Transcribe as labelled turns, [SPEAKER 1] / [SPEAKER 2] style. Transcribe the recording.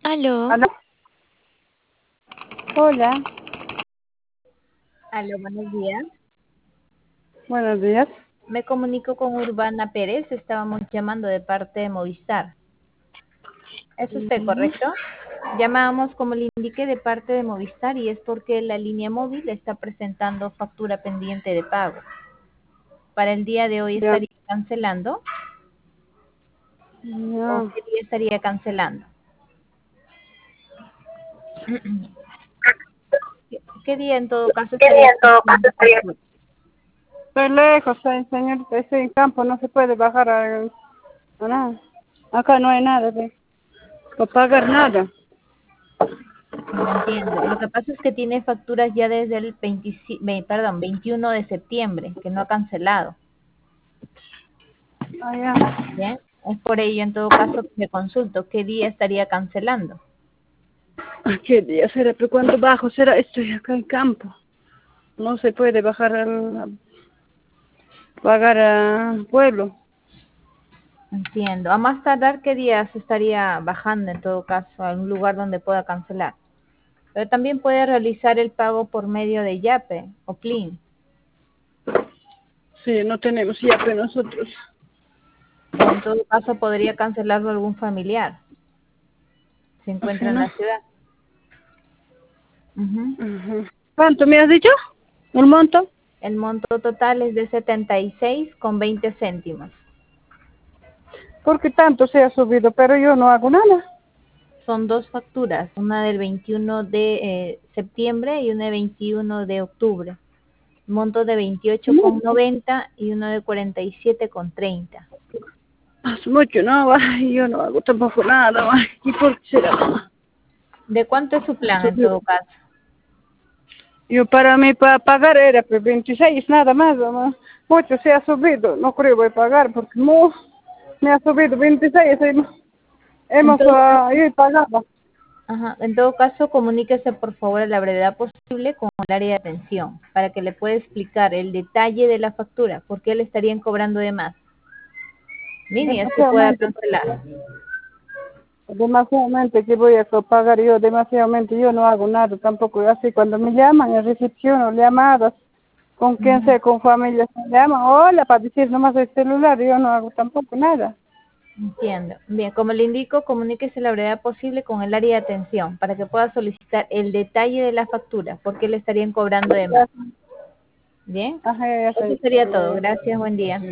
[SPEAKER 1] Aló,
[SPEAKER 2] Aló. Hola,
[SPEAKER 3] Aló, buenos días.
[SPEAKER 2] buenos días.
[SPEAKER 3] Me comunico con Urbana Pérez. Estábamos llamando de parte de Movistar. ¿Es usted
[SPEAKER 2] Ujú.
[SPEAKER 3] correcto? Llamábamos, como le indiqué, de parte de Movistar y es porque la línea móvil está presentando factura pendiente de pago. Para el día de hoy
[SPEAKER 2] Ya,
[SPEAKER 3] estaría cancelando o
[SPEAKER 2] ya.
[SPEAKER 3] qué día estaría cancelando. ¿Qué día en todo caso
[SPEAKER 2] ¿Qué
[SPEAKER 3] estaría
[SPEAKER 2] día en todo caso
[SPEAKER 3] cancelando
[SPEAKER 2] estaría?
[SPEAKER 3] factura?
[SPEAKER 2] Estoy lejos, señorita, estoy en campo, no se puede bajar a nada. Acá no hay nada para pagar nada.
[SPEAKER 3] No entiendo. Lo que pasa es que tiene facturas ya desde el 21 de septiembre, que no ha cancelado.
[SPEAKER 2] Ah, ya.
[SPEAKER 3] Bien, es por ello en todo caso que le consulto qué día estaría cancelando.
[SPEAKER 2] ¿Qué día será? ¿Pero cuándo bajo será? Estoy acá en campo. No se puede bajar a pagar al pueblo.
[SPEAKER 3] Entiendo. A más tardar, ¿qué día se estaría bajando en todo caso a un lugar donde pueda cancelar? Pero también puede realizar el pago por medio de Yape o Clean.
[SPEAKER 2] Sí, no tenemos ya nosotros.
[SPEAKER 3] O en todo caso podría cancelarlo algún familiar. Se
[SPEAKER 2] Así
[SPEAKER 3] encuentra en
[SPEAKER 2] no.
[SPEAKER 3] la ciudad. Ujú.
[SPEAKER 2] Ujú. ¿Cuánto me has dicho? ¿Un monto?
[SPEAKER 3] El monto total es de 76,20 céntimos.
[SPEAKER 2] ¿Por qué tanto se ha subido? Pero yo no hago nada.
[SPEAKER 3] Son dos facturas, una del 21 de septiembre y una del 21 de octubre. Monto de
[SPEAKER 2] No.
[SPEAKER 3] 28,90 y uno de 47,30.
[SPEAKER 2] Hace mucho, no, ay, yo no hago tampoco nada, ay, ¿y por qué será?
[SPEAKER 3] ¿De cuánto es su plan en todo caso?
[SPEAKER 2] Yo para mí para pagar era pues 26 nada más, mamá. Mucho se ha subido, no creo voy a pagar porque no, me ha subido 26,
[SPEAKER 3] En
[SPEAKER 2] hemos
[SPEAKER 3] todo caso,
[SPEAKER 2] yo pagado.
[SPEAKER 3] ajá, en todo caso, comuníquese por favor a la brevedad posible con el área de atención para que le pueda explicar el detalle de la factura, por qué le estarían cobrando de más. Bien, y así pueda
[SPEAKER 2] Demasiadamente,
[SPEAKER 3] cancelar.
[SPEAKER 2] demasiadamente que voy a pagar yo, demasiadamente yo no hago nada tampoco, así cuando me llaman en recepción o llamadas, con quien
[SPEAKER 3] Ujú.
[SPEAKER 2] sea, con familia, me llaman, hola, para decir nomás el celular, yo no hago tampoco nada.
[SPEAKER 3] Entiendo. Bien, como le indico, comuníquese a la brevedad posible con el área de atención para que pueda solicitar el detalle de la factura, por qué le estarían cobrando de más.
[SPEAKER 2] Gracias.
[SPEAKER 3] Bien,
[SPEAKER 2] Ajá, ya
[SPEAKER 3] eso
[SPEAKER 2] sé,
[SPEAKER 3] sería
[SPEAKER 2] ya,
[SPEAKER 3] todo.
[SPEAKER 2] ya.
[SPEAKER 3] Gracias, buen día.